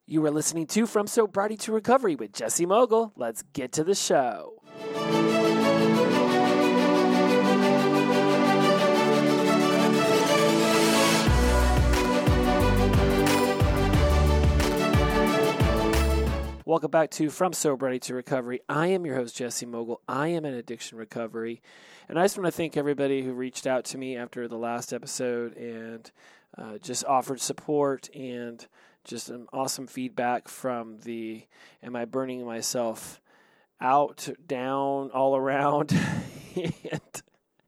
You are listening to From Sobriety to Recovery with Jesse Mogul. Let's get to the show. Welcome back to From Sobriety to Recovery. I am your host, Jesse Mogul. I am in addiction recovery. And I just want to thank everybody who reached out to me after the last episode and just offered support and just some awesome feedback from the am I burning myself out, down, all around. And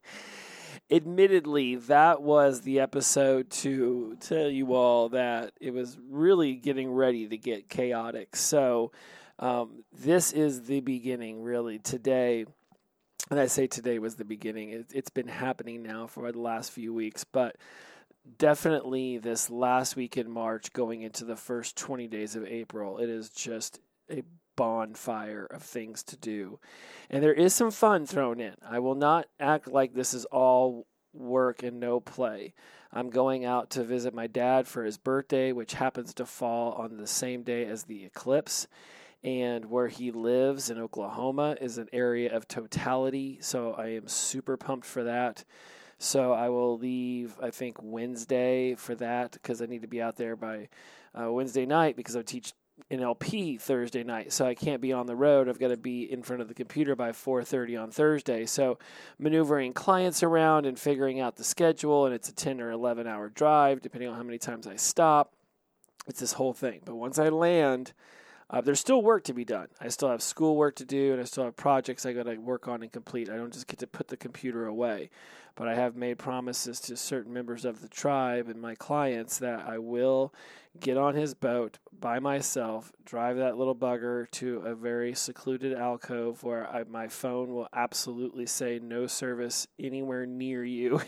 admittedly, that was the episode to tell you all that it was really getting ready to get chaotic. So this is the beginning, really. Today, and I say today was the beginning. It's been happening now for the last few weeks, but definitely this last week in March going into the first 20 days of April, it is just a bonfire of things to do. And there is some fun thrown in. I will not act like this is all work and no play. I'm going out to visit my dad for his birthday, which happens to fall on the same day as the eclipse. And where he lives in Oklahoma is an area of totality, so I am super pumped for that. So I will leave, I think, Wednesday for that because I need to be out there by Wednesday night because I teach NLP Thursday night. So I can't be on the road. I've got to be in front of the computer by 4:30 on Thursday. So maneuvering clients around and figuring out the schedule, and it's a 10 or 11-hour drive, depending on how many times I stop. It's this whole thing. But once I land, there's still work to be done. I still have school work to do, and I still have projects I got to work on and complete. I don't just get to put the computer away. But I have made promises to certain members of the tribe and my clients that I will get on his boat by myself, drive that little bugger to a very secluded alcove where my phone will absolutely say no service anywhere near you.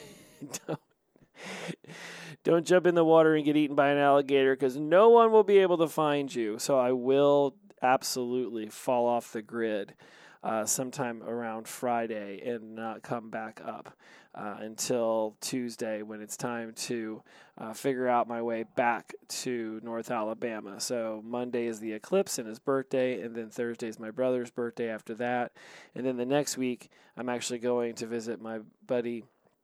Don't jump in the water and get eaten by an alligator because no one will be able to find you. So I will absolutely fall off the grid sometime around Friday and not come back up until Tuesday when it's time to figure out my way back to North Alabama. So Monday is the eclipse and his birthday, and then Thursday is my brother's birthday after that. And then the next week, I'm actually going to visit my buddy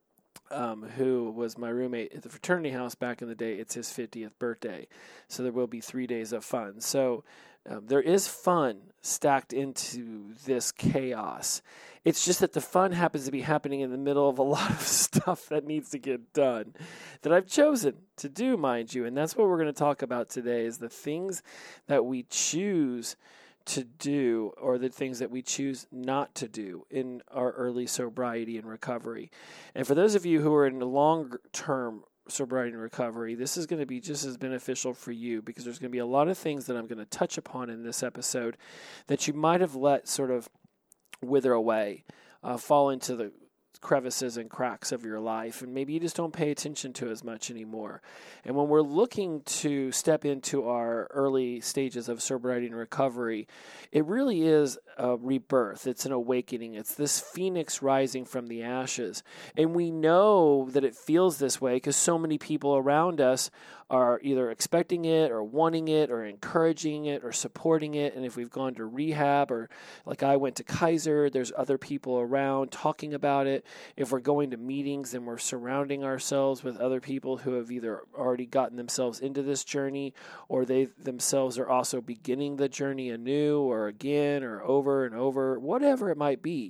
who was my roommate at the fraternity house back in the day. It's his 50th birthday. So there will be 3 days of fun. So there is fun stacked into this chaos. It's just that the fun happens to be happening in the middle of a lot of stuff that needs to get done that I've chosen to do, mind you. And that's what we're going to talk about today is the things that we choose to do or the things that we choose not to do in our early sobriety and recovery. And for those of you who are in the long-term sobriety and recovery, this is going to be just as beneficial for you because there's going to be a lot of things that I'm going to touch upon in this episode that you might have let sort of wither away, fall into the crevices and cracks of your life, and maybe you just don't pay attention to as much anymore. And when we're looking to step into our early stages of sobriety and recovery, it really is a rebirth. It's an awakening. It's this phoenix rising from the ashes. And we know that it feels this way because so many people around us are either expecting it or wanting it or encouraging it or supporting it. And if we've gone to rehab or like I went to Kaiser, there's other people around talking about it. If we're going to meetings and we're surrounding ourselves with other people who have either already gotten themselves into this journey or they themselves are also beginning the journey anew or again or over and over, whatever it might be,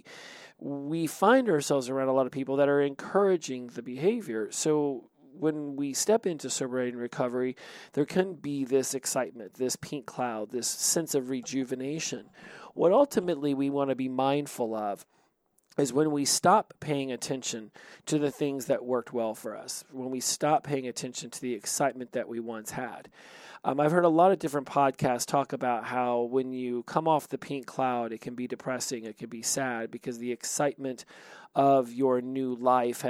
we find ourselves around a lot of people that are encouraging the behavior. So when we step into sobriety and recovery, there can be this excitement, this pink cloud, this sense of rejuvenation. What ultimately we want to be mindful of is when we stop paying attention to the things that worked well for us, when we stop paying attention to the excitement that we once had. I've heard a lot of different podcasts talk about how when you come off the pink cloud, it can be depressing, it can be sad because the excitement of your new life has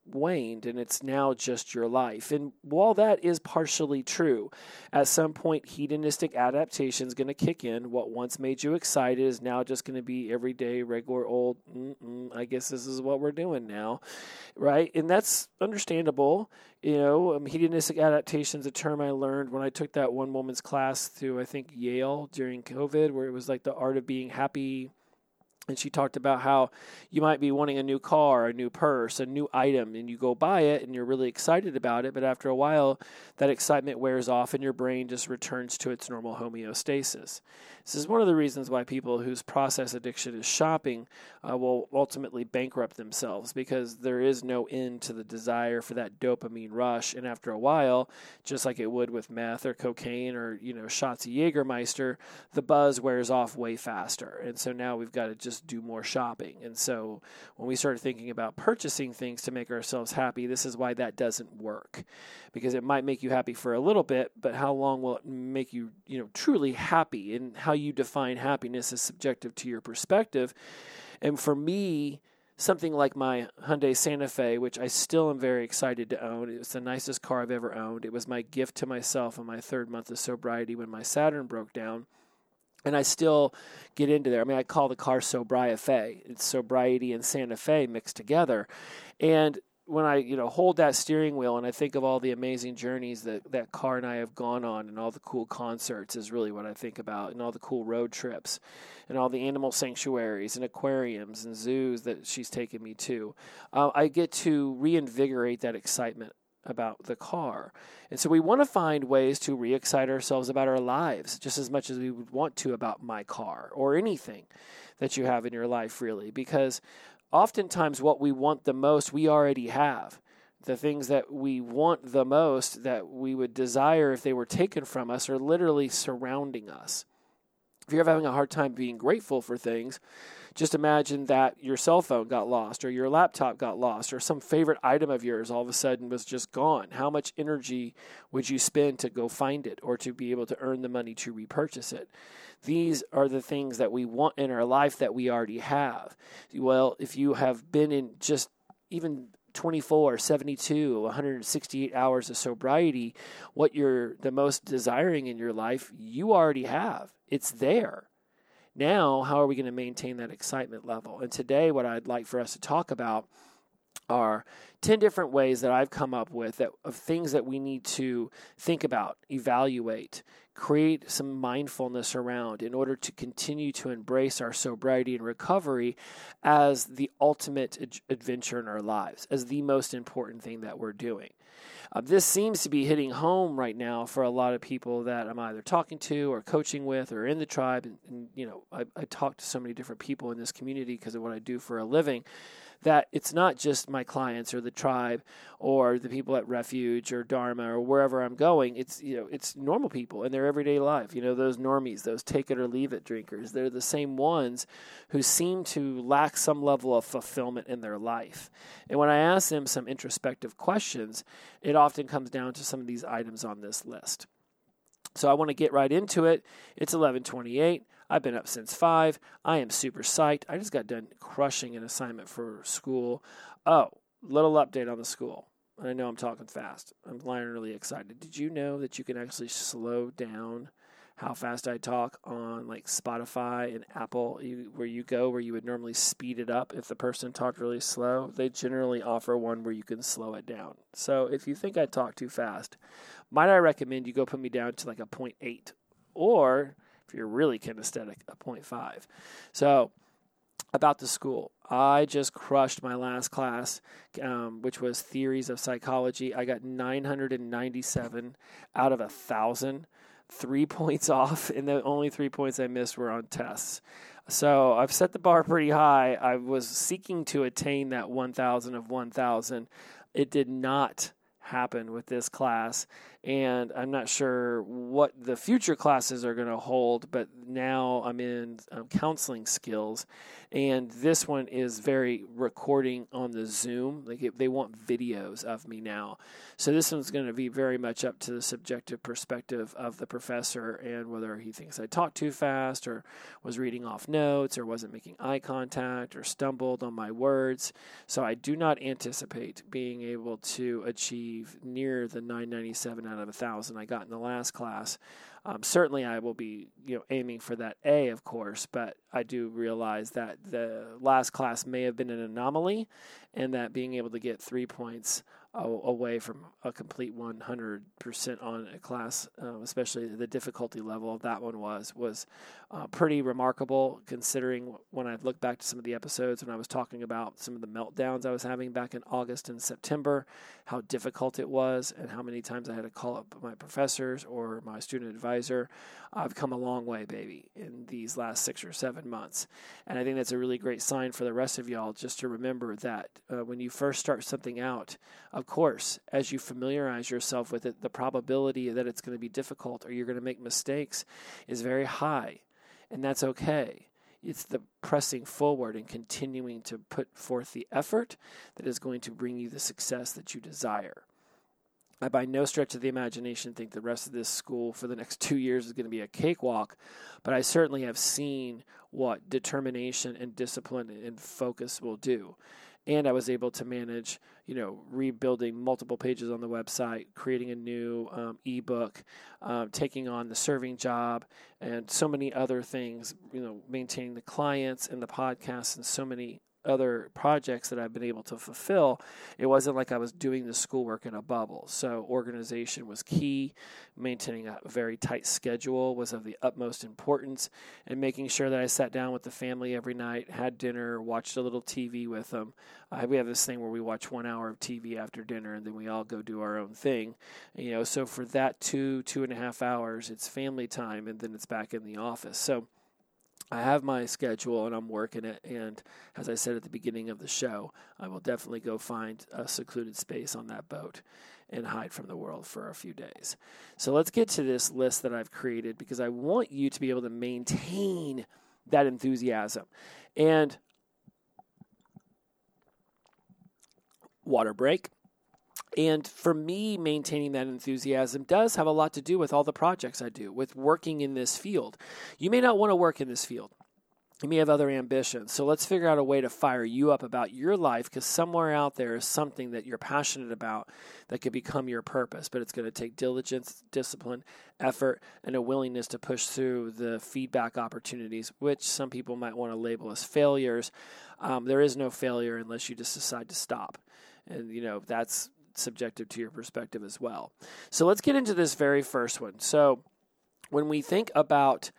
waned and it's now just your life. And while that is partially true, at some point hedonistic adaptation is going to kick in. What once made you excited is now just going to be everyday, regular old, I guess this is what we're doing now, right? And that's understandable. Hedonistic adaptation is a term I learned when I took that one woman's class through, I think, Yale during COVID, where it was like the art of being happy. And she talked about how you might be wanting a new car, a new purse, a new item, and you go buy it and you're really excited about it. But after a while, that excitement wears off and your brain just returns to its normal homeostasis. This is one of the reasons why people whose process addiction is shopping will ultimately bankrupt themselves, because there is no end to the desire for that dopamine rush. And after a while, just like it would with meth or cocaine or, shots of Jägermeister, the buzz wears off way faster. And so now we've got to just do more shopping. And so when we start thinking about purchasing things to make ourselves happy, this is why that doesn't work, because it might make you happy for a little bit, but how long will it make you, truly happy? And how you define happiness is subjective to your perspective. And for me, something like my Hyundai Santa Fe, which I still am very excited to own. It's the nicest car I've ever owned. It was my gift to myself in my 3rd month of sobriety when my Saturn broke down. And I still get into there. I mean, I call the car Sobriety Fe. It's sobriety and Santa Fe mixed together. And when I, hold that steering wheel and I think of all the amazing journeys that car and I have gone on, and all the cool concerts is really what I think about, and all the cool road trips, and all the animal sanctuaries and aquariums and zoos that she's taken me to, I get to reinvigorate that excitement about the car. And so we want to find ways to re-excite ourselves about our lives just as much as we would want to about my car or anything that you have in your life, really, because oftentimes what we want the most, we already have. The things that we want the most, that we would desire if they were taken from us, are literally surrounding us. If you're having a hard time being grateful for things, just imagine that your cell phone got lost, or your laptop got lost, or some favorite item of yours all of a sudden was just gone. How much energy would you spend to go find it, or to be able to earn the money to repurchase it? These are the things that we want in our life that we already have. Well, if you have been in just even 24, 72, 168 hours of sobriety, what you're the most desiring in your life, you already have. It's there. Now, how are we going to maintain that excitement level? And today, what I'd like for us to talk about are 10 different ways that I've come up with of things that we need to think about, evaluate, create some mindfulness around in order to continue to embrace our sobriety and recovery as the ultimate adventure in our lives, as the most important thing that we're doing. This seems to be hitting home right now for a lot of people that I'm either talking to or coaching with or in the tribe. And I talk to so many different people in this community because of what I do for a living, that it's not just my clients or the tribe or the people at Refuge or Dharma or wherever I'm going. It's normal people in their everyday life. Those normies, those take it or leave it drinkers. They're the same ones who seem to lack some level of fulfillment in their life. And when I ask them some introspective questions, it often comes down to some of these items on this list. So I want to get right into it. It's 11:28. I've been up since 5. I am super psyched. I just got done crushing an assignment for school. Oh, little update on the school. I know I'm talking fast. I'm really excited. Did you know that you can actually slow down how fast I talk on like Spotify and Apple, where you would normally speed it up if the person talked really slow? They generally offer one where you can slow it down. So if you think I talk too fast, might I recommend you go put me down to like a 0.8, or if you're really kinesthetic, a 0.5. So about the school, I just crushed my last class, which was Theories of Psychology. I got 997 out of 1,000, 3 points off, and the only 3 points I missed were on tests. So I've set the bar pretty high. I was seeking to attain that 1,000 of 1,000. It did not happen with this class, And I'm not sure what the future classes are going to hold, but now I'm in counseling skills, and this one is very recording on the Zoom. They want videos of me now. So this one's going to be very much up to the subjective perspective of the professor and whether he thinks I talk too fast or was reading off notes or wasn't making eye contact or stumbled on my words. So I do not anticipate being able to achieve near the 997 out of 1,000 I got in the last class. Certainly I will be aiming for that A, of course, but I do realize that the last class may have been an anomaly, and that being able to get 3 points away from a complete 100% on a class, especially the difficulty level of that one was pretty remarkable, considering when I look back to some of the episodes when I was talking about some of the meltdowns I was having back in August and September, how difficult it was and how many times I had to call up my professors or my student advisor. I've come a long way, baby, in these last 6 or 7 months. And I think that's a really great sign for the rest of y'all, just to remember that when you first start something out, of course, as you familiarize yourself with it, the probability that it's going to be difficult or you're going to make mistakes is very high, and that's okay. It's the pressing forward and continuing to put forth the effort that is going to bring you the success that you desire. I by no stretch of the imagination think the rest of this school for the next 2 years is going to be a cakewalk, but I certainly have seen what determination and discipline and focus will do. And I was able to manage, rebuilding multiple pages on the website, creating a new ebook, taking on the serving job, and so many other things, maintaining the clients and the podcasts and so many other projects that I've been able to fulfill. It wasn't like I was doing the schoolwork in a bubble. So organization was key. Maintaining a very tight schedule was of the utmost importance, and making sure that I sat down with the family every night, had dinner, watched a little TV with them. We have this thing where we watch 1 hour of TV after dinner, and then we all go do our own thing. So for that 2.5 hours, it's family time, and then it's back in the office. So I have my schedule and I'm working it, and as I said at the beginning of the show, I will definitely go find a secluded space on that boat and hide from the world for a few days. So let's get to this list that I've created, because I want you to be able to maintain that enthusiasm. And water break. And for me, maintaining that enthusiasm does have a lot to do with all the projects I do, with working in this field. You may not want to work in this field. You may have other ambitions. So let's figure out a way to fire you up about your life, because somewhere out there is something that you're passionate about that could become your purpose. But it's going to take diligence, discipline, effort, and a willingness to push through the feedback opportunities, which some people might want to label as failures. There is no failure unless you just decide to stop. And, that's subjective to your perspective as well. So let's get into this very first one. So when we think about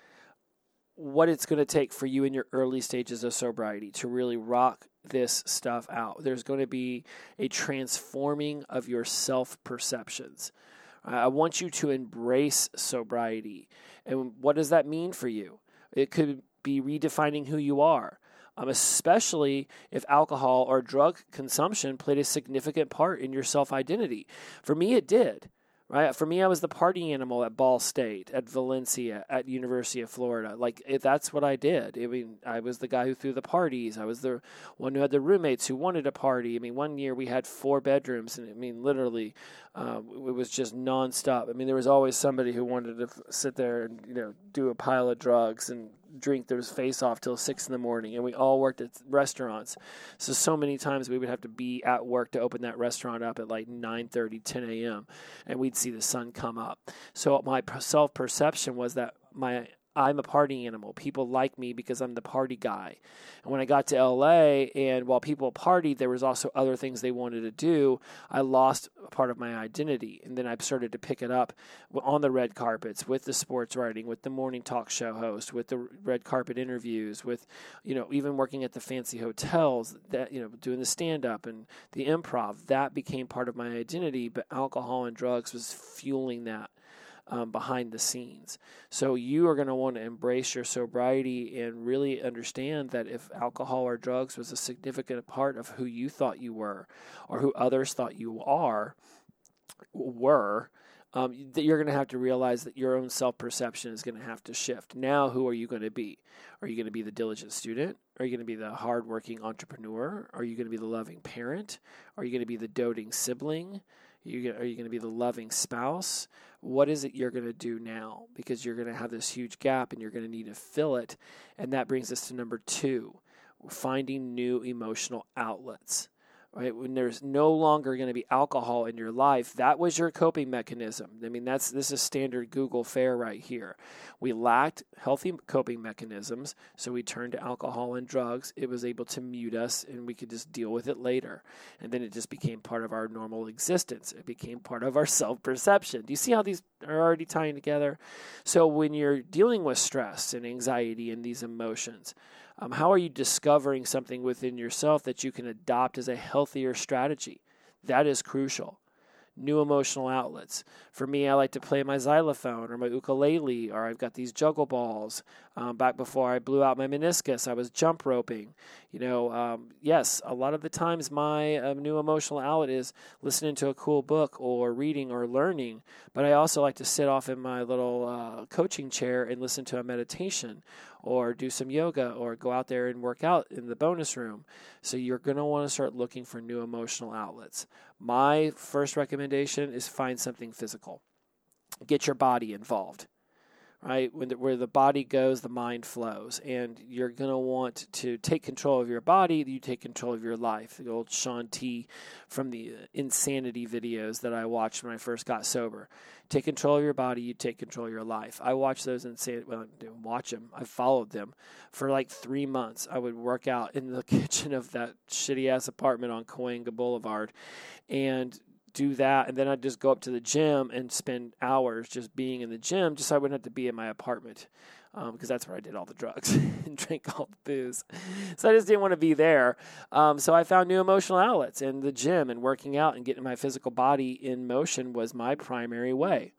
what it's going to take for you in your early stages of sobriety to really rock this stuff out, there's going to be a transforming of your self-perceptions. I want you to embrace sobriety. And what does that mean for you? It could be redefining who you are. Especially if alcohol or drug consumption played a significant part in your self-identity. For me, it did. Right? For me, I was the party animal at Ball State, at Valencia, at University of Florida. That's what I did. I was the guy who threw the parties. I was the one who had the roommates who wanted a party. One year we had 4 bedrooms, and literally, it was just nonstop. There was always somebody who wanted to sit there and do a pile of drugs and drink their face off till 6 a.m, and we all worked at restaurants. So many times we would have to be at work to open that restaurant up at 9:30, 10 a.m., and we'd see the sun come up. So my self-perception was that I'm a party animal. People like me because I'm the party guy. And when I got to LA, and while people partied, there was also other things they wanted to do, I lost a part of my identity. And then I started to pick it up on the red carpets, with the sports writing, with the morning talk show host, with the red carpet interviews, with, even working at the fancy hotels, that, doing the stand-up and the improv. That became part of my identity, but alcohol and drugs was fueling that. Behind the scenes. So you are going to want to embrace your sobriety and really understand that if alcohol or drugs was a significant part of who you thought you were, or who others thought you were, you're going to have to realize that your own self-perception is going to have to shift. Now, who are you going to be? Are you going to be the diligent student? Are you going to be the hardworking entrepreneur? Are you going to be the loving parent? Are you going to be the doting sibling? Are you going to be the loving spouse? What is it you're going to do now? Because you're going to have this huge gap and you're going to need to fill it. And that brings us to number 2, finding new emotional outlets. Right? When there's no longer going to be alcohol in your life, that was your coping mechanism. I mean, this is standard Google fare right here. We lacked healthy coping mechanisms, so we turned to alcohol and drugs. It was able to mute us, and we could just deal with it later. And then it just became part of our normal existence. It became part of our self-perception. Do you see how these are already tying together? So when you're dealing with stress and anxiety and these emotions, how are you discovering something within yourself that you can adopt as a healthier strategy? That is crucial. New emotional outlets. For me, I like to play my xylophone or my ukulele, or I've got these juggle balls. Back before I blew out my meniscus, I was jump roping. Yes, a lot of the times my new emotional outlet is listening to a cool book or reading or learning, but I also like to sit off in my little coaching chair and listen to a meditation or do some yoga or go out there and work out in the bonus room. So you're going to want to start looking for new emotional outlets. My first recommendation is find something physical. Get your body involved. Right? Where the body goes, the mind flows. And you're going to want to take control of your body. You take control of your life. The old Shaun T from the insanity videos that I watched when I first got sober. Take control of your body. You take control of your life. I watched those insanity. Well, I didn't watch them. I followed them for like 3 months. I would work out in the kitchen of that shitty-ass apartment on Cahuenga Boulevard and do that, and then I'd just go up to the gym and spend hours just being in the gym just so I wouldn't have to be in my apartment because that's where I did all the drugs and drank all the booze. So I just didn't want to be there. So I found new emotional outlets, and the gym and working out and getting my physical body in motion was my primary way.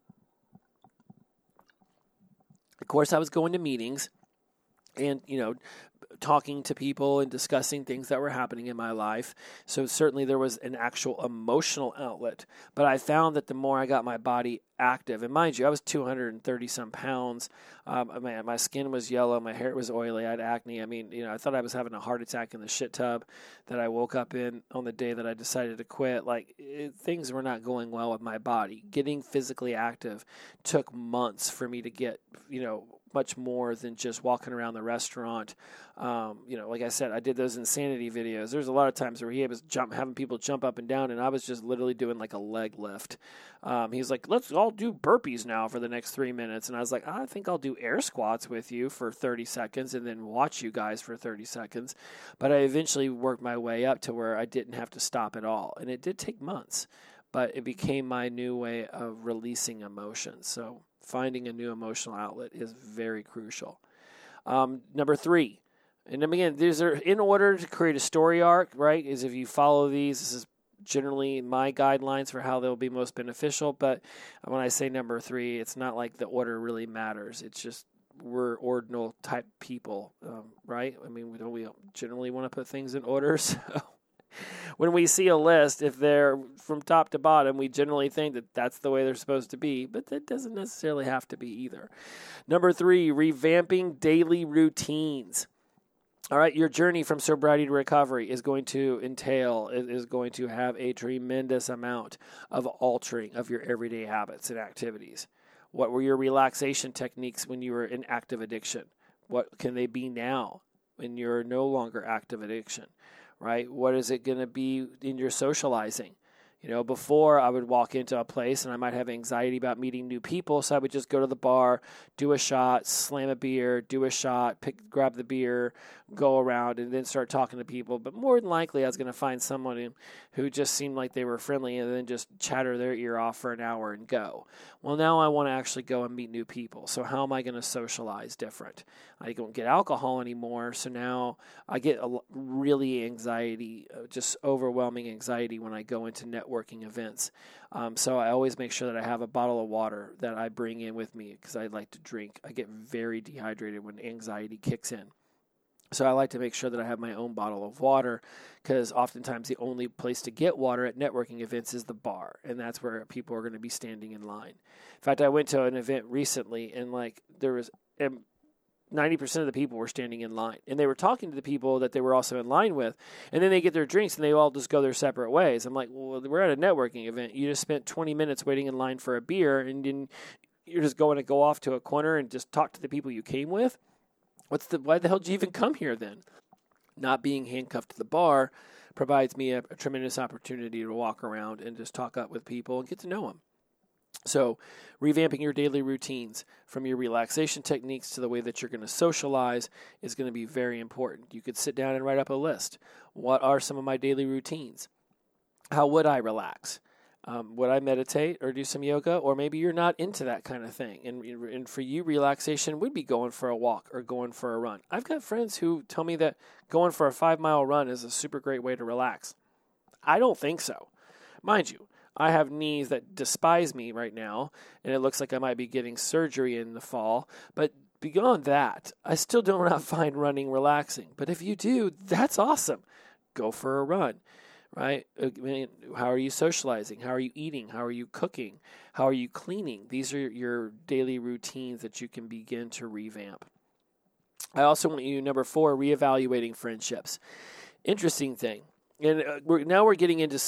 Of course, I was going to meetings and, talking to people and discussing things that were happening in my life. So certainly there was an actual emotional outlet. But I found that the more I got my body active, and mind you, I was 230 some pounds. My skin was yellow. My hair was oily. I had acne. I mean, I thought I was having a heart attack in the shit tub that I woke up in on the day that I decided to quit. Things were not going well with my body. Getting physically active took months for me to get, much more than just walking around the restaurant. Like I said, I did those insanity videos. There's a lot of times where he was having people jump up and down, and I was just literally doing like a leg lift. He was like, let's all do burpees now for the next 3 minutes. And I was like, I think I'll do air squats with you for 30 seconds and then watch you guys for 30 seconds. But I eventually worked my way up to where I didn't have to stop at all. And it did take months, but it became my new way of releasing emotions. So finding a new emotional outlet is very crucial. Number 3, and again, these are in order to create a story arc, right? Is if you follow these, this is generally my guidelines for how they'll be most beneficial. But when I say number 3, it's not like the order really matters. It's just we're ordinal type people, right? I mean, we generally want to put things in order. So when we see a list, if they're from top to bottom, we generally think that that's the way they're supposed to be, but that doesn't necessarily have to be either. Number 3, revamping daily routines. All right, your journey from sobriety to recovery is going to have a tremendous amount of altering of your everyday habits and activities. What were your relaxation techniques when you were in active addiction? What can they be now when you're no longer active addiction? Right? What is it going to be in your socializing? Before I would walk into a place and I might have anxiety about meeting new people, so I would just go to the bar, do a shot, slam a beer, do a shot, grab the beer, go around, and then start talking to people. But more than likely, I was going to find someone who just seemed like they were friendly and then just chatter their ear off for an hour and go. Well, now I want to actually go and meet new people. So how am I going to socialize different? I don't get alcohol anymore, so now I get really anxiety, just overwhelming anxiety when I go into networking events. So I always make sure that I have a bottle of water that I bring in with me because I like to drink. I get very dehydrated when anxiety kicks in. So I like to make sure that I have my own bottle of water, because oftentimes the only place to get water at networking events is the bar, and that's where people are going to be standing in line. In fact, I went to an event recently, and there was 90% of the people were standing in line, and they were talking to the people that they were also in line with, and then they get their drinks and they all just go their separate ways. I'm like, well, we're at a networking event. You just spent 20 minutes waiting in line for a beer, and then you're just going to go off to a corner and just talk to the people you came with? Why the hell did you even come here then? Not being handcuffed to the bar provides me a tremendous opportunity to walk around and just talk up with people and get to know them. So revamping your daily routines, from your relaxation techniques to the way that you're going to socialize, is going to be very important. You could sit down and write up a list. What are some of my daily routines? How would I relax? Would I meditate or do some yoga? Or maybe you're not into that kind of thing. And for you, relaxation would be going for a walk or going for a run. I've got friends who tell me that going for a 5-mile run is a super great way to relax. I don't think so. Mind you, I have knees that despise me right now, and it looks like I might be getting surgery in the fall. But beyond that, I still do not find running relaxing. But if you do, that's awesome. Go for a run. Right? I mean, how are you socializing? How are you eating? How are you cooking? How are you cleaning? These are your daily routines that you can begin to revamp. I also want you, number 4, reevaluating friendships. Interesting thing. And we're getting into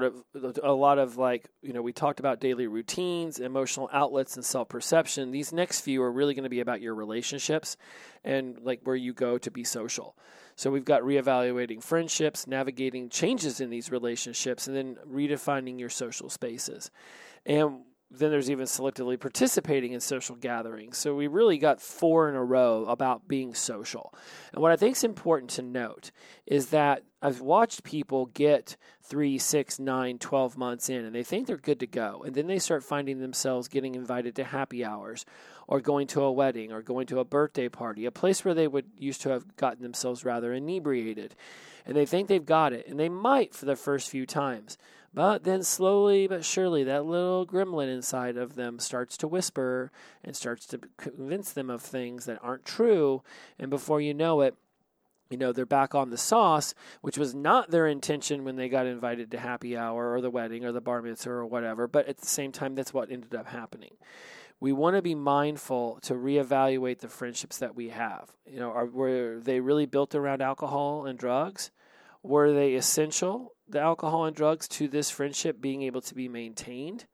a lot of we talked about daily routines, emotional outlets, and self-perception. These next few are really going to be about your relationships and where you go to be social. So we've got reevaluating friendships, navigating changes in these relationships, and then redefining your social spaces. And then there's even selectively participating in social gatherings. So we really got 4 in a row about being social. And what I think is important to note is that I've watched people get 3, 6, 9, 12 months in, and they think they're good to go. And then they start finding themselves getting invited to happy hours, or going to a wedding, or going to a birthday party, a place where they would used to have gotten themselves rather inebriated. And they think they've got it, and they might for the first few times. But then slowly but surely, that little gremlin inside of them starts to whisper and starts to convince them of things that aren't true. And before you know it, they're back on the sauce, which was not their intention when they got invited to happy hour or the wedding or the bar mitzvah or whatever. But at the same time, that's what ended up happening. We want to be mindful to reevaluate the friendships that we have. Were they really built around alcohol and drugs? Were they essential, the alcohol and drugs, to this friendship being able to be maintained?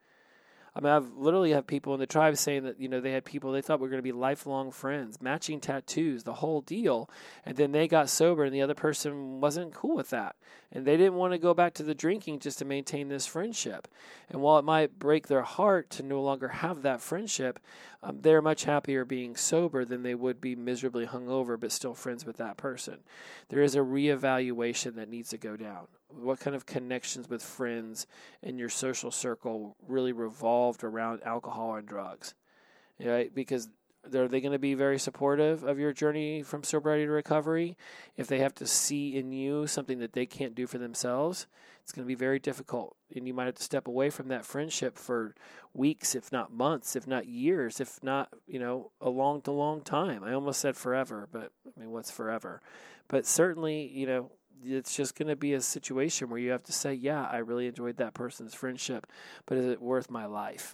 I mean, I've literally had people in the tribe saying that, they had people they thought were going to be lifelong friends, matching tattoos, the whole deal. And then they got sober and the other person wasn't cool with that. And they didn't want to go back to the drinking just to maintain this friendship. And while it might break their heart to no longer have that friendship, they're much happier being sober than they would be miserably hungover but still friends with that person. There is a reevaluation that needs to go down. What kind of connections with friends in your social circle really revolved around alcohol and drugs? Right? Because are they going to be very supportive of your journey from sobriety to recovery? If they have to see in you something that they can't do for themselves, it's going to be very difficult. And you might have to step away from that friendship for weeks, if not months, if not years, if not, a long time. I almost said forever, but I mean, what's forever? But certainly, it's just going to be a situation where you have to say, yeah, I really enjoyed that person's friendship, but is it worth my life?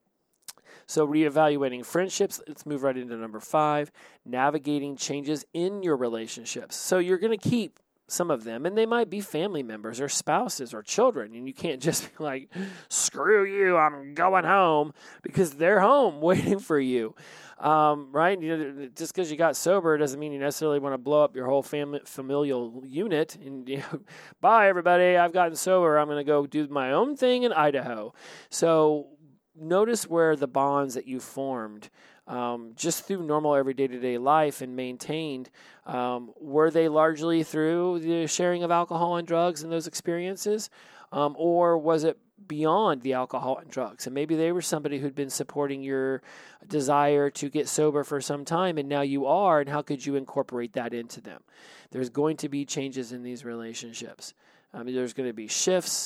So reevaluating friendships, let's move right into number 5, navigating changes in your relationships. So you're going to keep some of them, and they might be family members or spouses or children, and you can't just be like, screw you, I'm going home, because they're home waiting for you. Right? Just because you got sober doesn't mean you necessarily want to blow up your whole familial unit and bye everybody, I've gotten sober, I'm going to go do my own thing in Idaho. So notice where the bonds that you formed just through normal everyday to-day life and maintained, were they largely through the sharing of alcohol and drugs and those experiences? Or was it beyond the alcohol and drugs? And maybe they were somebody who'd been supporting your desire to get sober for some time, and now you are, and how could you incorporate that into them? There's going to be changes in these relationships. There's going to be shifts.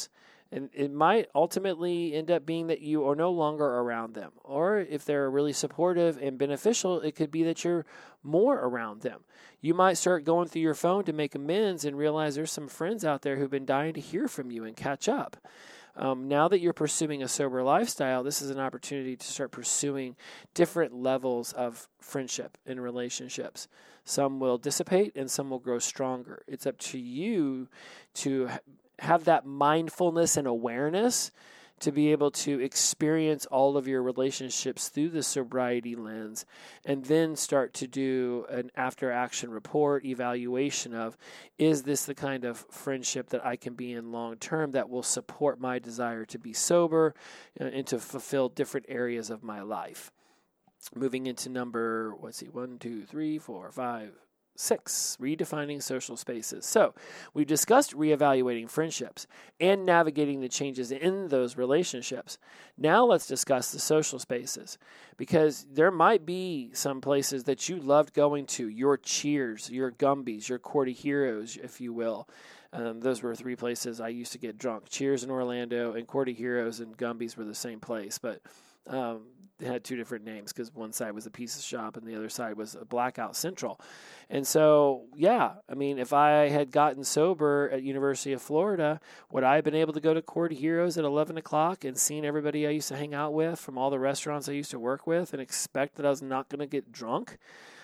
And it might ultimately end up being that you are no longer around them. Or if they're really supportive and beneficial, it could be that you're more around them. You might start going through your phone to make amends and realize there's some friends out there who've been dying to hear from you and catch up. Now that you're pursuing a sober lifestyle, this is an opportunity to start pursuing different levels of friendship and relationships. Some will dissipate and some will grow stronger. It's up to you to have that mindfulness and awareness to be able to experience all of your relationships through the sobriety lens, and then start to do an after-action report evaluation of, is this the kind of friendship that I can be in long-term that will support my desire to be sober and to fulfill different areas of my life. Moving into number, 1, 2, 3, 4, 5, 6, redefining social spaces. So we've discussed reevaluating friendships and navigating the changes in those relationships. Now let's discuss the social spaces, because there might be some places that you loved going to, your Cheers, your Gumby's, your Cordy Heroes, if you will. Those were 3 places I used to get drunk. Cheers in Orlando and Cordy Heroes and Gumby's were the same place, but they had 2 different names because one side was a pizza shop and the other side was a Blackout Central. And so, if I had gotten sober at University of Florida, would I have been able to go to Cordy Heroes at 11 o'clock and seen everybody I used to hang out with from all the restaurants I used to work with and expect that I was not going to get drunk?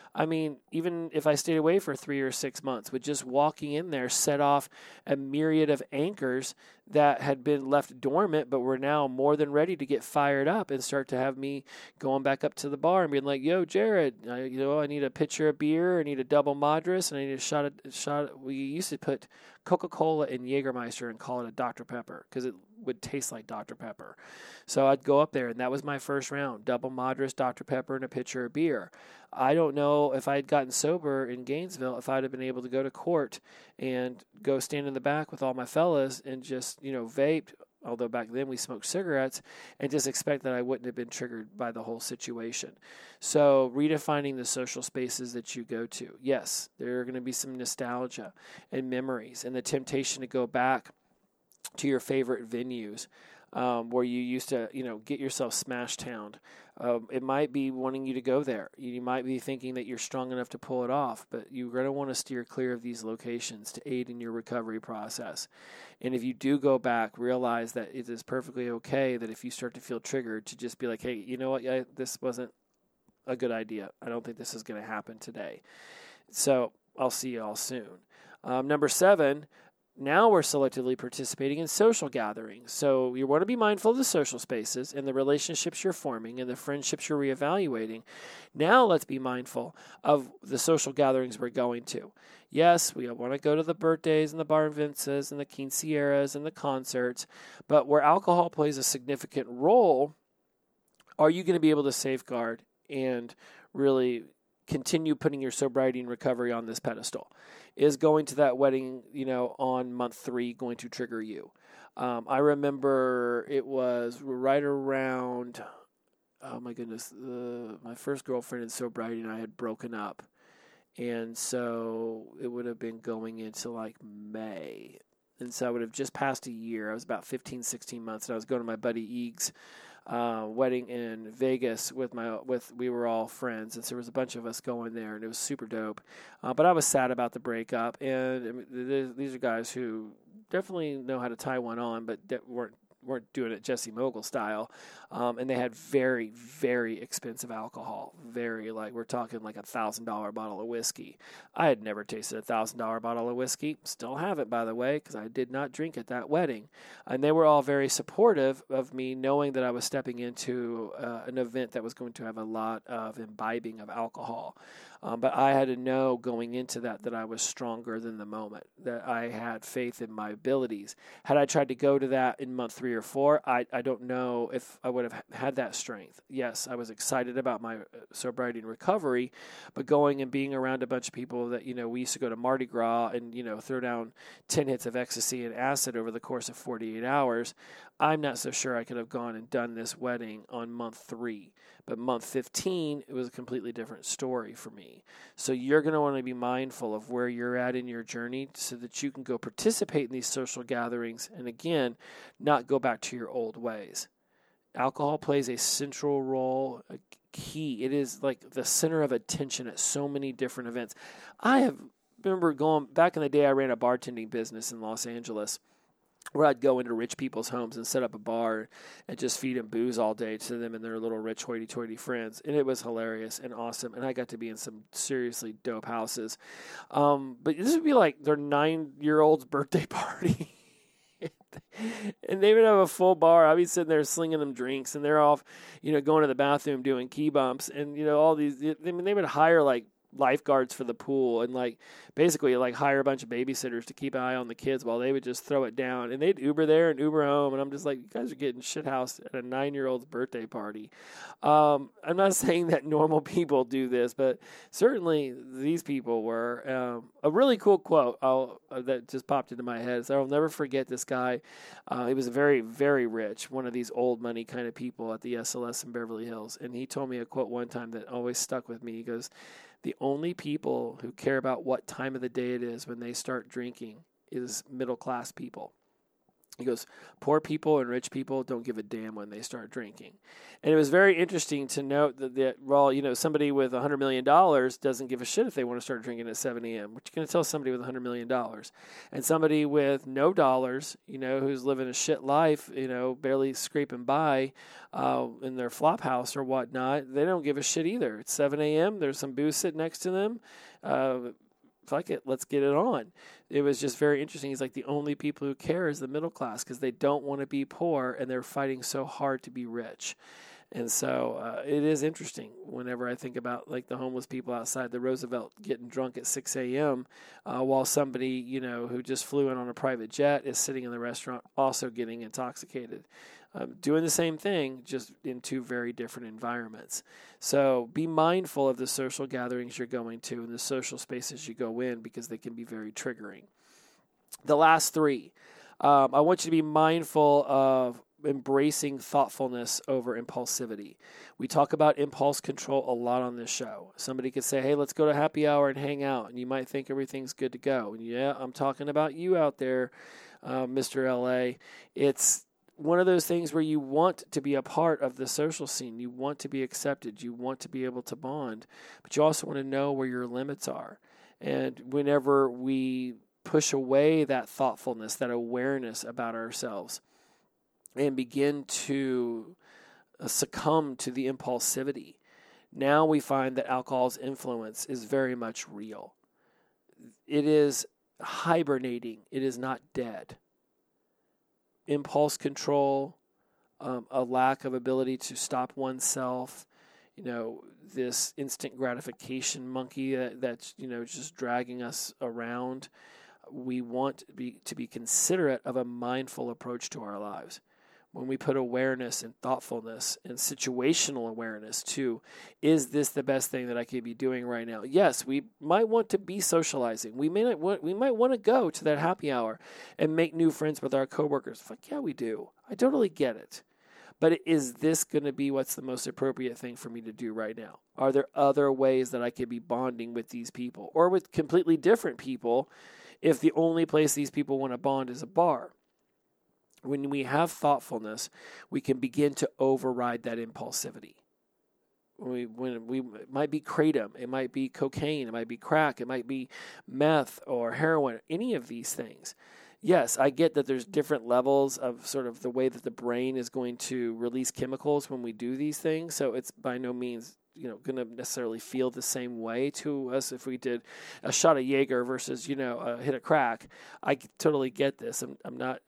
Even if I stayed away for 3 or 6 months, with just walking in there set off a myriad of anchors that had been left dormant, but were now more than ready to get fired up and start to have me going back up to the bar and being like, "Yo, Jared, I need a pitcher of beer, I need a double Madras, and I need a shot." We used to put Coca-Cola and Jägermeister and call it a Dr. Pepper because it would taste like Dr. Pepper. So I'd go up there, and that was my first round: double Madras, Dr. Pepper, and a pitcher of beer. I don't know if I had gotten sober in Gainesville if I'd have been able to go to court and go stand in the back with all my fellas and just, vaped, although back then we smoked cigarettes, and just expect that I wouldn't have been triggered by the whole situation. So redefining the social spaces that you go to. Yes, there are going to be some nostalgia and memories and the temptation to go back to your favorite venues where you used to, get yourself smash-towned. It might be wanting you to go there. You might be thinking that you're strong enough to pull it off, but you're going to want to steer clear of these locations to aid in your recovery process. And if you do go back, realize that it is perfectly okay that if you start to feel triggered, to just be like, hey, you know what? This wasn't a good idea. I don't think this is going to happen today. So I'll see you all soon. Number 7, now we're selectively participating in social gatherings. So you want to be mindful of the social spaces and the relationships you're forming and the friendships you're reevaluating. Now let's be mindful of the social gatherings we're going to. Yes, we want to go to the birthdays and the bar mitzvahs and the quinceañeras and the concerts, but where alcohol plays a significant role, are you going to be able to safeguard and really continue putting your sobriety and recovery on this pedestal? Is going to that wedding, on month 3 going to trigger you? I remember it was right around, oh my goodness, my first girlfriend in sobriety and I had broken up. And so it would have been going into like May. And so I would have just passed a year. I was about 15, 16 months, and I was going to my buddy Eag's wedding in Vegas we were all friends, and so there was a bunch of us going there, and it was super dope. But I was sad about the breakup, and these are guys who definitely know how to tie one on, but weren't doing it Jesse Mogul style, and they had very, very expensive alcohol. We're talking like $1,000 bottle of whiskey. I had never tasted a $1,000 bottle of whiskey. Still haven't, by the way, because I did not drink at that wedding. And they were all very supportive of me, knowing that I was stepping into an event that was going to have a lot of imbibing of alcohol. But I had to know going into that I was stronger than the moment, that I had faith in my abilities. Had I tried to go to that in month 3 or 4, I don't know if I would have had that strength. Yes, I was excited about my sobriety and recovery, but going and being around a bunch of people that, we used to go to Mardi Gras and, throw down 10 hits of ecstasy and acid over the course of 48 hours, I'm not so sure I could have gone and done this wedding on month 3. But month 15, it was a completely different story for me. So you're going to want to be mindful of where you're at in your journey so that you can go participate in these social gatherings and, again, not go back to your old ways. Alcohol plays a central role, a key. It is like the center of attention at so many different events. I remember going back in the day, I ran a bartending business in Los Angeles, where I'd go into rich people's homes and set up a bar and just feed them booze all day to them and their little rich hoity-toity friends. And it was hilarious and awesome. And I got to be in some seriously dope houses. But this would be like their 9-year-old's birthday party. And they would have a full bar. I'd be sitting there slinging them drinks, and they're off, going to the bathroom doing key bumps. And, all these, they would hire like lifeguards for the pool and basically hire a bunch of babysitters to keep an eye on the kids while they would just throw it down, and they'd Uber there and Uber home. And I'm just like, you guys are getting shithoused at a 9-year-old's birthday party. I'm not saying that normal people do this, but certainly these people were. A really cool quote that just popped into my head is, I'll never forget this guy. He was very, very rich, one of these old money kind of people at the SLS in Beverly Hills. And he told me a quote one time that always stuck with me. He goes, "The only people who care about what time of the day it is when they start drinking is middle-class people." He goes, "Poor people and rich people don't give a damn when they start drinking." And it was very interesting to note that somebody with $100 million doesn't give a shit if they want to start drinking at 7 a.m. What you going to tell somebody with $100 million? And somebody with no dollars, who's living a shit life, barely scraping by in their flop house or whatnot, they don't give a shit either. It's 7 a.m. There's some booze sitting next to them. Fuck it, let's get it on. It was just very interesting. He's like, the only people who care is the middle class because they don't want to be poor and they're fighting so hard to be rich. And so it is interesting whenever I think about the homeless people outside the Roosevelt getting drunk at 6 a.m. While somebody, who just flew in on a private jet is sitting in the restaurant also getting intoxicated. Doing the same thing, just in 2 very different environments. So be mindful of the social gatherings you're going to and the social spaces you go in because they can be very triggering. The last 3, I want you to be mindful of embracing thoughtfulness over impulsivity. We talk about impulse control a lot on this show. Somebody could say, hey, let's go to happy hour and hang out. And you might think everything's good to go. And yeah, I'm talking about you out there, Mr. LA. It's one of those things where you want to be a part of the social scene. You want to be accepted. You want to be able to bond. But you also want to know where your limits are. And whenever we push away that thoughtfulness, that awareness about ourselves, and begin to succumb to the impulsivity, now we find that alcohol's influence is very much real. It is hibernating. It is not dead. Impulse control, a lack of ability to stop oneself, this instant gratification monkey that's just dragging us around. We want to be considerate of a mindful approach to our lives. When we put awareness and thoughtfulness and situational awareness to, is this the best thing that I could be doing right now? Yes, we might want to be socializing. We might want to go to that happy hour and make new friends with our coworkers. Fuck yeah, we do. I totally get it. But is this going to be what's the most appropriate thing for me to do right now? Are there other ways that I could be bonding with these people or with completely different people if the only place these people want to bond is a bar? When we have thoughtfulness, we can begin to override that impulsivity. It might be kratom, it might be cocaine, it might be crack, it might be meth or heroin, any of these things. Yes, I get that there's different levels of sort of the way that the brain is going to release chemicals when we do these things. So it's by no means going to necessarily feel the same way to us if we did a shot of Jaeger versus, hit a crack. I totally get this. I'm not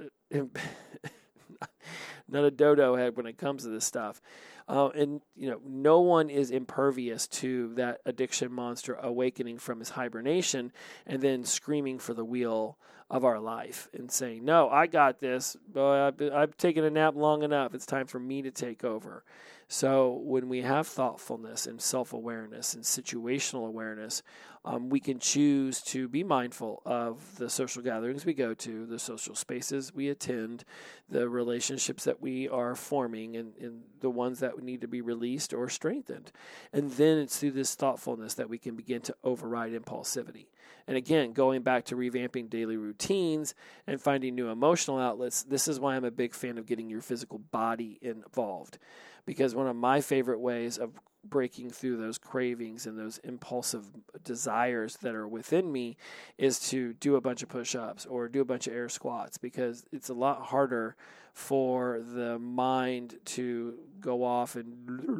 not a dodo head when it comes to this stuff. And no one is impervious to that addiction monster awakening from his hibernation and then screaming for the wheel of our life and saying, no, I got this. Boy, I've taken a nap long enough. It's time for me to take over. So when we have thoughtfulness and self-awareness and situational awareness, we can choose to be mindful of the social gatherings we go to, the social spaces we attend, the relationships that we are forming, and the ones that need to be released or strengthened. And then it's through this thoughtfulness that we can begin to override impulsivity. And again, going back to revamping daily routines and finding new emotional outlets, this is why I'm a big fan of getting your physical body involved. Because one of my favorite ways of breaking through those cravings and those impulsive desires that are within me is to do a bunch of push-ups or do a bunch of air squats, because it's a lot harder for the mind to go off and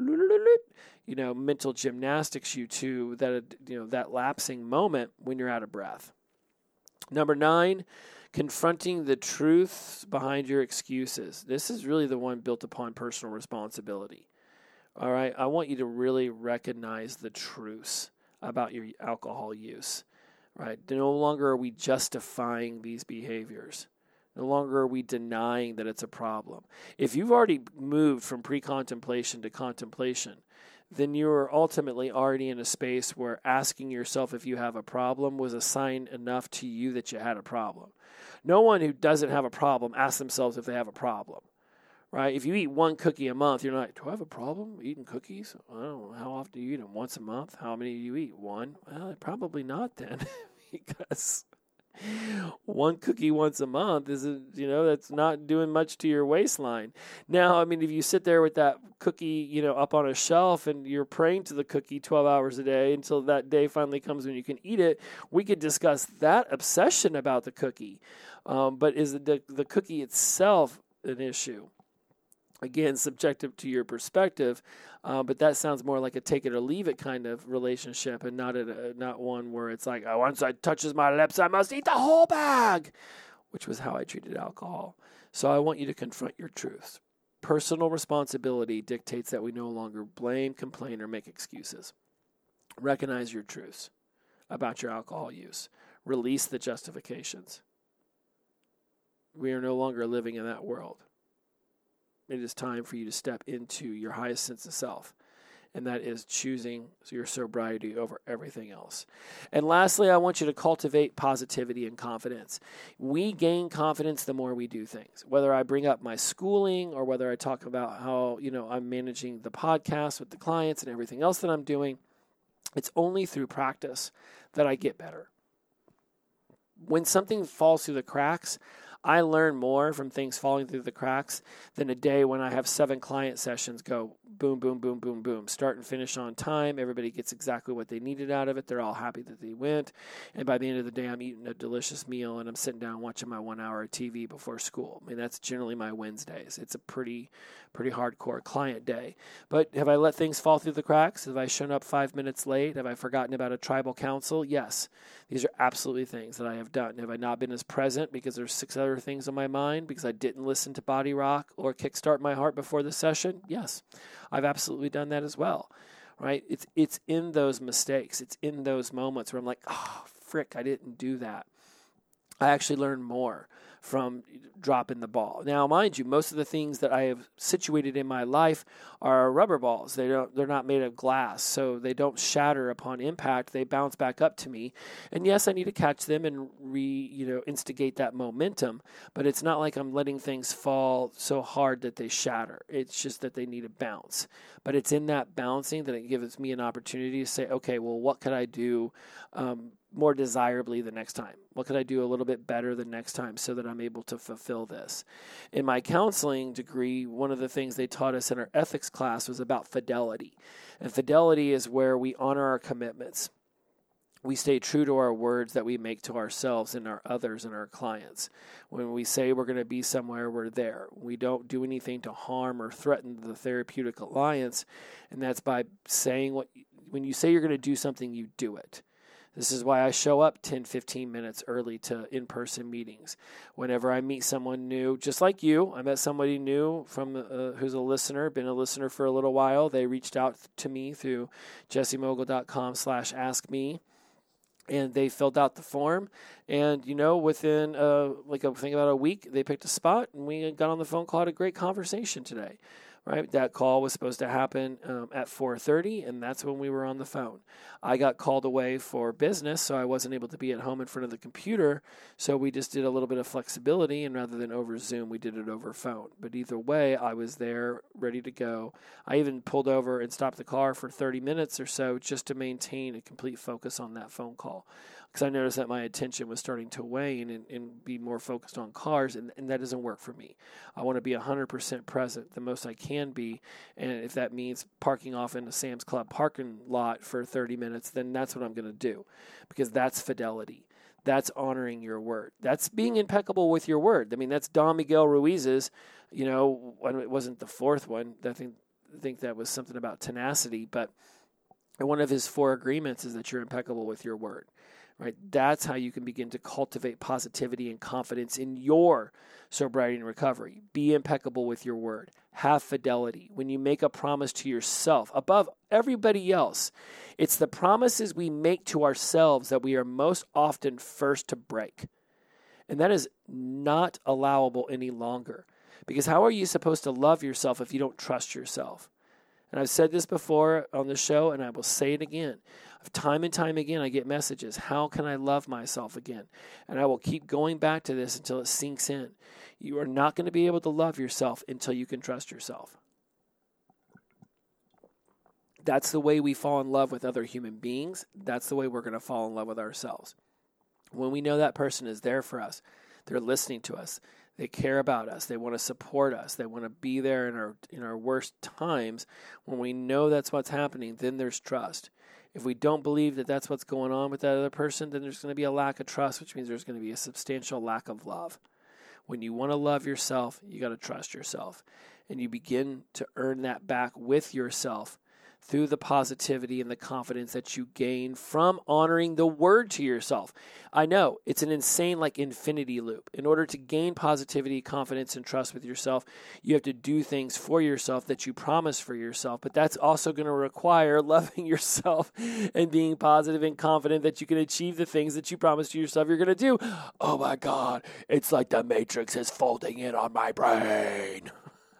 mental gymnastics you to that lapsing moment when you're out of breath. Number 9, confronting the truths behind your excuses. This is really the one built upon personal responsibility. All right, I want you to really recognize the truths about your alcohol use. Right? No longer are we justifying these behaviors. No longer are we denying that it's a problem. If you've already moved from pre-contemplation to contemplation, then you're ultimately already in a space where asking yourself if you have a problem was a sign enough to you that you had a problem. No one who doesn't have a problem asks themselves if they have a problem, right? If you eat one cookie a month, you're not like, do I have a problem eating cookies? I don't know. How often do you eat them? Once a month? How many do you eat? One? Well, probably not then, because one cookie once a month that's not doing much to your waistline. Now, I mean, if you sit there with that cookie, up on a shelf and you're praying to the cookie 12 hours a day until that day finally comes when you can eat it, we could discuss that obsession about the cookie. But is the cookie itself an issue? Again, subjective to your perspective, but that sounds more like a take it or leave it kind of relationship, and not one where it's like, once it touches my lips, I must eat the whole bag, which was how I treated alcohol. So I want you to confront your truths. Personal responsibility dictates that we no longer blame, complain, or make excuses. Recognize your truths about your alcohol use. Release the justifications. We are no longer living in that world. It is time for you to step into your highest sense of self, and that is choosing your sobriety over everything else. And lastly, I want you to cultivate positivity and confidence. We gain confidence the more we do things. Whether I bring up my schooling or whether I talk about how, I'm managing the podcast with the clients and everything else that I'm doing, it's only through practice that I get better. When something falls through the cracks, I learn more from things falling through the cracks than a day when I have 7 client sessions go boom, boom, boom, boom, boom, start and finish on time. Everybody gets exactly what they needed out of it. They're all happy that they went. And by the end of the day, I'm eating a delicious meal and I'm sitting down watching my 1 hour of TV before school. I mean, that's generally my Wednesdays. It's a pretty hardcore client day. But have I let things fall through the cracks? Have I shown up 5 minutes late? Have I forgotten about a tribal council? Yes. These are absolutely things that I have done. Have I not been as present because there's 6 other things on my mind because I didn't listen to Body Rock or Kickstart My Heart before the session? Yes, I've absolutely done that as well, right? It's in those mistakes. It's in those moments where I'm like, oh, frick, I didn't do that. I actually learn more from dropping the ball. Now, mind you, most of the things that I have situated in my life are rubber balls. They're not made of glass, so they don't shatter upon impact. They bounce back up to me. And yes, I need to catch them and instigate that momentum, but it's not like I'm letting things fall so hard that they shatter. It's just that they need a bounce. But it's in that bouncing that it gives me an opportunity to say, okay, well, what could I do more desirably the next time? What could I do a little bit better the next time so that I'm able to fulfill this? In my counseling degree, one of the things they taught us in our ethics class was about fidelity. And fidelity is where we honor our commitments. We stay true to our words that we make to ourselves and our others and our clients. When we say we're going to be somewhere, we're there. We don't do anything to harm or threaten the therapeutic alliance. And that's by saying when you say you're going to do something, you do it. This is why I show up 10, 15 minutes early to in-person meetings. Whenever I meet someone new, just like you, I met somebody new from who's a listener, been a listener for a little while. They reached out to me through jessemogul.com/askme. And they filled out the form. And, within I think about a week, they picked a spot and we got on the phone call, had a great conversation today. right? That call was supposed to happen at 4:30, and that's when we were on the phone. I got called away for business, so I wasn't able to be at home in front of the computer, so we just did a little bit of flexibility, and rather than over Zoom, we did it over phone. But either way, I was there, ready to go. I even pulled over and stopped the car for 30 minutes or so just to maintain a complete focus on that phone call, because I noticed that my attention was starting to wane and be more focused on cars, and that doesn't work for me. I want to be 100% present, the most I can be, and if that means parking off in a Sam's Club parking lot for 30 minutes, then that's what I'm going to do, because that's fidelity. That's honoring your word. That's being impeccable with your word. I mean, that's Don Miguel Ruiz's, when it wasn't the fourth one. I think that was something about tenacity, but one of his 4 agreements is that you're impeccable with your word. Right? That's how you can begin to cultivate positivity and confidence in your sobriety and recovery. Be impeccable with your word. Have fidelity. When you make a promise to yourself, above everybody else, it's the promises we make to ourselves that we are most often first to break. And that is not allowable any longer. Because how are you supposed to love yourself if you don't trust yourself? And I've said this before on the show, and I will say it again. Time and time again, I get messages, how can I love myself again? And I will keep going back to this until it sinks in. You are not going to be able to love yourself until you can trust yourself. That's the way we fall in love with other human beings. That's the way we're going to fall in love with ourselves. When we know that person is there for us, they're listening to us, they care about us, they want to support us, they want to be there in our worst times. When we know that's what's happening, then there's trust. If we don't believe that that's what's going on with that other person, then there's going to be a lack of trust, which means there's going to be a substantial lack of love. When you want to love yourself, you got to trust yourself. And you begin to earn that back with yourself through the positivity and the confidence that you gain from honoring the word to yourself. I know it's an insane infinity loop. In order to gain positivity, confidence, and trust with yourself, you have to do things for yourself that you promise for yourself. But that's also going to require loving yourself and being positive and confident that you can achieve the things that you promise to yourself you're going to do. Oh my God, it's like the Matrix is folding in on my brain.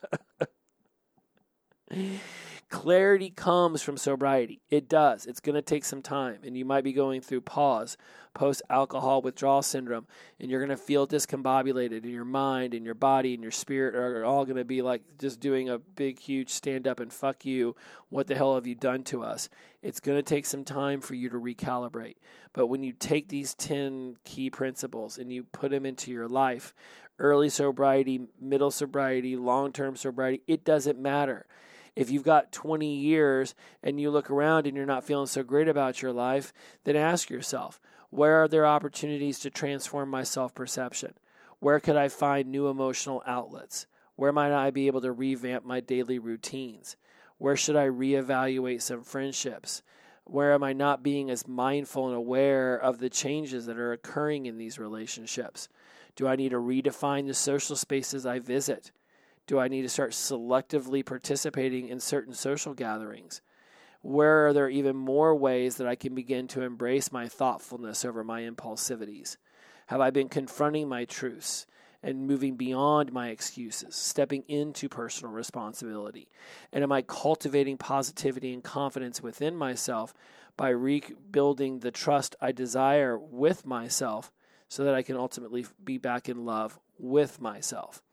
Clarity comes from sobriety. It does. It's going to take some time, and you might be going through post-alcohol withdrawal syndrome, and you're going to feel discombobulated, and your mind and your body and your spirit are all going to be like just doing a big, huge stand-up and fuck you, what the hell have you done to us? It's going to take some time for you to recalibrate. But when you take these 10 key principles and you put them into your life, early sobriety, middle sobriety, long-term sobriety, it doesn't matter. If you've got 20 years and you look around and you're not feeling so great about your life, then ask yourself, where are there opportunities to transform my self-perception? Where could I find new emotional outlets? Where might I be able to revamp my daily routines? Where should I reevaluate some friendships? Where am I not being as mindful and aware of the changes that are occurring in these relationships? Do I need to redefine the social spaces I visit? Do I need to start selectively participating in certain social gatherings? Where are there even more ways that I can begin to embrace my thoughtfulness over my impulsivities? Have I been confronting my truths and moving beyond my excuses, stepping into personal responsibility? And am I cultivating positivity and confidence within myself by rebuilding the trust I desire with myself so that I can ultimately be back in love with myself?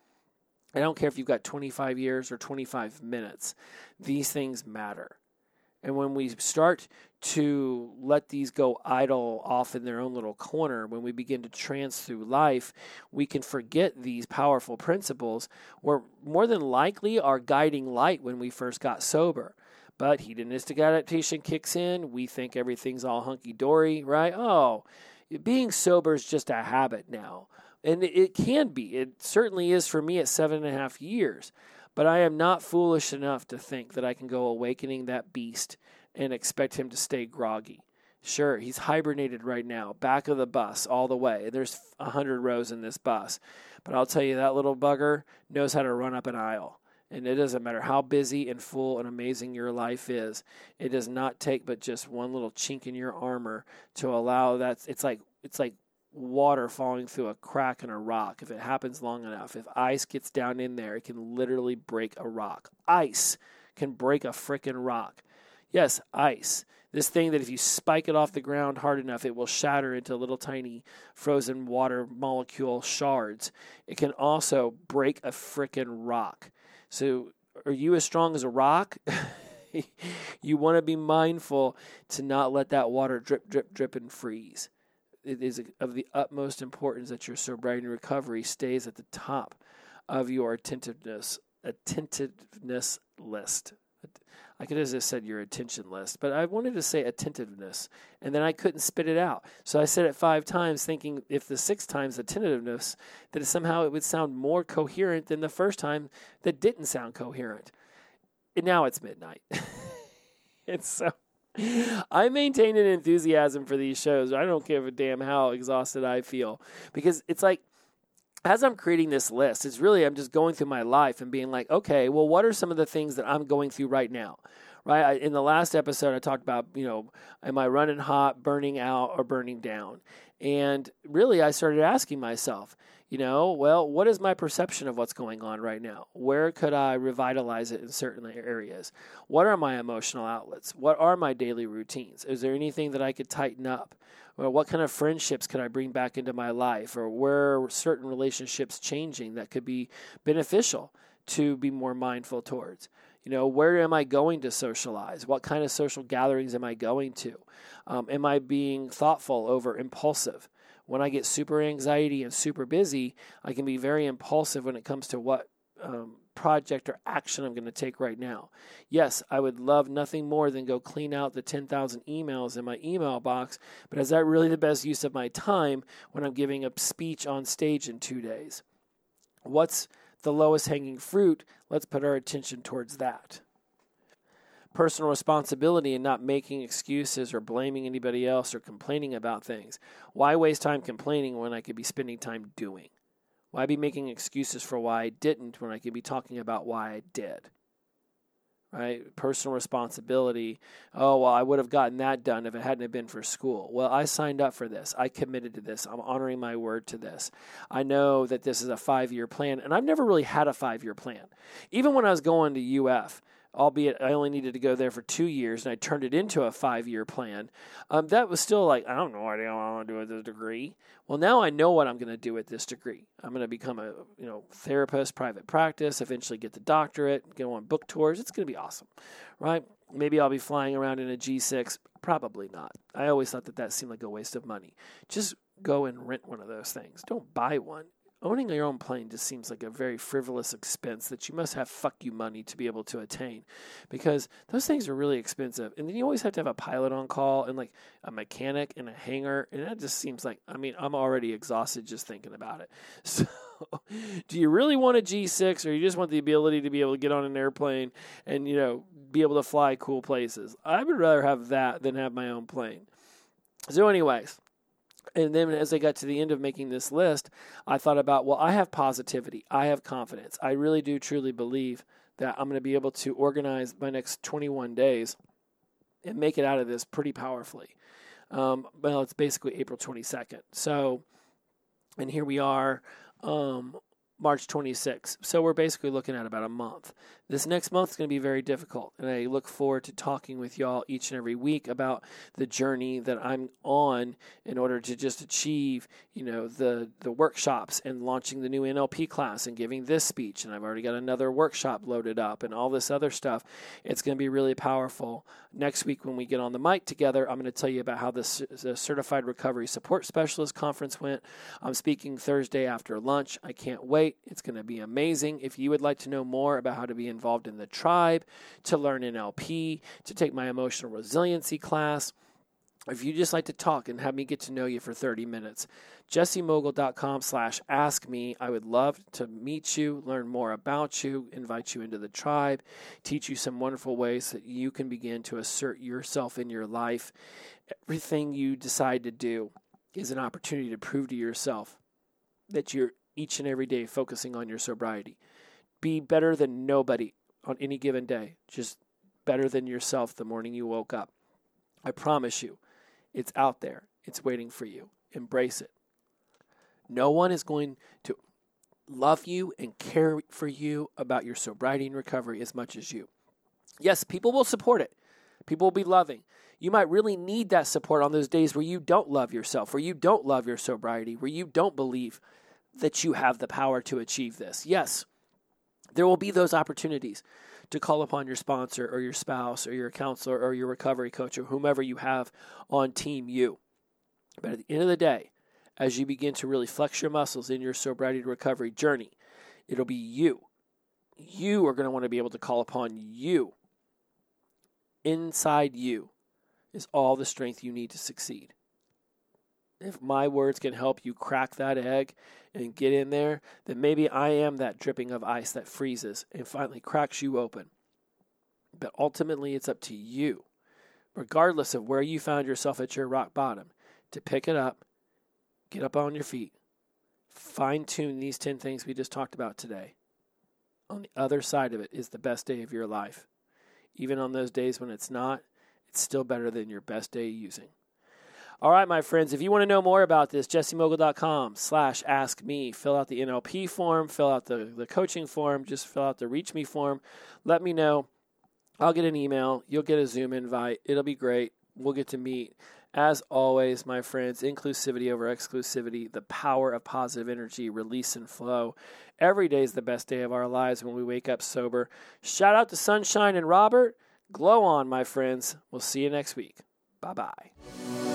I don't care if you've got 25 years or 25 minutes. These things matter. And when we start to let these go idle off in their own little corner, when we begin to trance through life, we can forget these powerful principles were more than likely our guiding light when we first got sober. But hedonistic adaptation kicks in. We think everything's all hunky-dory, right? Oh, being sober is just a habit now. And it can be. It certainly is for me at 7.5 years. But I am not foolish enough to think that I can go awakening that beast and expect him to stay groggy. Sure, he's hibernated right now, back of the bus all the way. There's 100 rows in this bus. But I'll tell you, that little bugger knows how to run up an aisle. And it doesn't matter how busy and full and amazing your life is. It does not take but just one little chink in your armor to allow that. It's like water falling through a crack in a rock, if it happens long enough, if ice gets down in there, it can literally break a rock. Ice can break a frickin' rock. Yes, ice. This thing that if you spike it off the ground hard enough, it will shatter into little tiny frozen water molecule shards. It can also break a frickin' rock. So are you as strong as a rock? You want to be mindful to not let that water drip, drip, drip, and freeze. It is of the utmost importance that your sobriety and recovery stays at the top of your attentiveness list. I could have just said your attention list, but I wanted to say attentiveness, and then I couldn't spit it out. So I said it 5 times, thinking if the 6th time's attentiveness, that somehow it would sound more coherent than the first time that didn't sound coherent. And now it's midnight. And so I maintain an enthusiasm for these shows. I don't give a damn how exhausted I feel, because it's like, as I'm creating this list, it's really, I'm just going through my life and being like, okay, well, what are some of the things that I'm going through right now? Right? In the last episode, I talked about, am I running hot, burning out, or burning down? And really, I started asking myself, well, what is my perception of what's going on right now? Where could I revitalize it in certain areas? What are my emotional outlets? What are my daily routines? Is there anything that I could tighten up? Or what kind of friendships could I bring back into my life? Or where are certain relationships changing that could be beneficial to be more mindful towards? Where am I going to socialize? What kind of social gatherings am I going to? Am I being thoughtful over impulsive? When I get super anxiety and super busy, I can be very impulsive when it comes to what project or action I'm going to take right now. Yes, I would love nothing more than go clean out the 10,000 emails in my email box, but is that really the best use of my time when I'm giving a speech on stage in 2 days? What's the lowest hanging fruit? Let's put our attention towards that. Personal responsibility and not making excuses or blaming anybody else or complaining about things. Why waste time complaining when I could be spending time doing? Why be making excuses for why I didn't when I could be talking about why I did? Right? Personal responsibility. Oh, well, I would have gotten that done if it hadn't have been for school. Well, I signed up for this. I committed to this. I'm honoring my word to this. I know that this is a 5-year plan, and I've never really had a 5-year plan. Even when I was going to UF, albeit I only needed to go there for 2 years, and I turned it into a 5-year plan, that was still like, I don't know what I want to do with this degree. Well, now I know what I'm going to do with this degree. I'm going to become a therapist, private practice, eventually get the doctorate, go on book tours. It's going to be awesome, right? Maybe I'll be flying around in a G6. Probably not. I always thought that seemed like a waste of money. Just go and rent one of those things. Don't buy one. Owning your own plane just seems like a very frivolous expense that you must have fuck you money to be able to attain, because those things are really expensive. And then you always have to have a pilot on call and like a mechanic and a hangar. And that just seems like, I'm already exhausted just thinking about it. So do you really want a G6, or you just want the ability to be able to get on an airplane and, be able to fly cool places? I would rather have that than have my own plane. So anyways, and then as I got to the end of making this list, I thought about, well, I have positivity. I have confidence. I really do truly believe that I'm going to be able to organize my next 21 days and make it out of this pretty powerfully. Well, it's basically April 22nd. So, and here we are, March 26th. So we're basically looking at about a month. This next month is going to be very difficult, and I look forward to talking with y'all each and every week about the journey that I'm on in order to just achieve, the workshops and launching the new NLP class and giving this speech. And I've already got another workshop loaded up and all this other stuff. It's going to be really powerful. Next week when we get on the mic together, I'm going to tell you about how the Certified Recovery Support Specialist Conference went. I'm speaking Thursday after lunch. I can't wait. It's going to be amazing. If you would like to know more about how to be involved in the tribe, to learn NLP, to take my emotional resiliency class, if you just like to talk and have me get to know you for 30 minutes, jessemogul.com/askme. I would love to meet you, learn more about you, invite you into the tribe, teach you some wonderful ways that you can begin to assert yourself in your life. Everything you decide to do is an opportunity to prove to yourself that you're each and every day focusing on your sobriety. Be better than nobody on any given day. Just better than yourself the morning you woke up. I promise you, it's out there. It's waiting for you. Embrace it. No one is going to love you and care for you about your sobriety and recovery as much as you. Yes, people will support it. People will be loving. You might really need that support on those days where you don't love yourself, where you don't love your sobriety, where you don't believe that you have the power to achieve this. Yes, there will be those opportunities to call upon your sponsor or your spouse or your counselor or your recovery coach or whomever you have on Team You. But at the end of the day, as you begin to really flex your muscles in your sobriety to recovery journey, it'll be you. You are going to want to be able to call upon you. Inside you is all the strength you need to succeed. If my words can help you crack that egg and get in there, then maybe I am that dripping of ice that freezes and finally cracks you open. But ultimately, it's up to you, regardless of where you found yourself at your rock bottom, to pick it up, get up on your feet, fine-tune these 10 things we just talked about today. On the other side of it is the best day of your life. Even on those days when it's not, it's still better than your best day using. All right, my friends, if you want to know more about this, jessemogul.com/askme. Fill out the NLP form, fill out the coaching form, just fill out the Reach Me form. Let me know. I'll get an email. You'll get a Zoom invite. It'll be great. We'll get to meet. As always, my friends, inclusivity over exclusivity, the power of positive energy, release and flow. Every day is the best day of our lives when we wake up sober. Shout out to Sunshine and Robert. Glow on, my friends. We'll see you next week. Bye-bye.